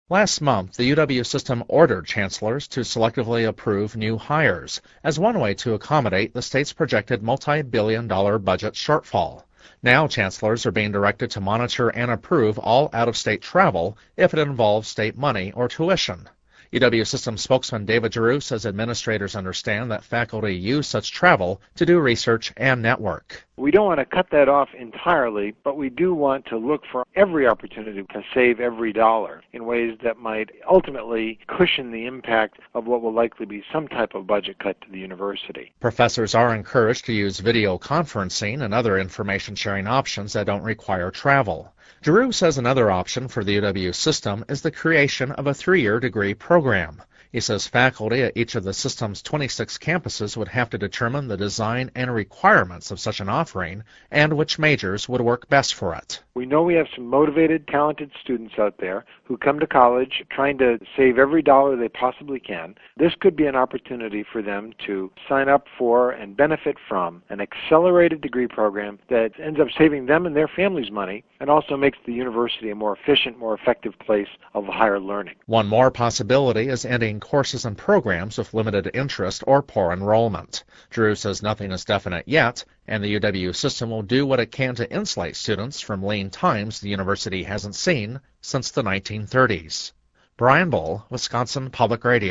Last month, the UW system ordered chancellors to selectively approve new hires as one way to accommodate the state's projected multi-billion-dollar budget shortfall. Now chancellors are being directed to monitor and approve all out-of-state travel if it involves state money or tuition. UW system spokesman David Giroux says administrators understand that faculty use such travel to do research and network. We don't want to cut that off entirely, but we do want to look for every opportunity to save every dollar in ways that might ultimately cushion the impact of what will likely be some type of budget cut to the university. Professors are encouraged to use video conferencing and other information sharing options that don't require travel. Giroux says another option for the UW system is the creation of a 3-year degree program. He says faculty at each of the system's 26 campuses would have to determine the design and requirements of such an offering and which majors would work best for it. We know we have some motivated, talented students out there who come to college trying to save every dollar they possibly can. This could be an opportunity for them to sign up for and benefit from an accelerated degree program that ends up saving them and their families money and also makes the university a more efficient, more effective place of higher learning. One more possibility is ending courses and programs with limited interest or poor enrollment. Giroux says nothing is definite yet, and the UW system will do what it can to insulate students from lean times the university hasn't seen since the 1930s. Brian Bull, Wisconsin Public Radio.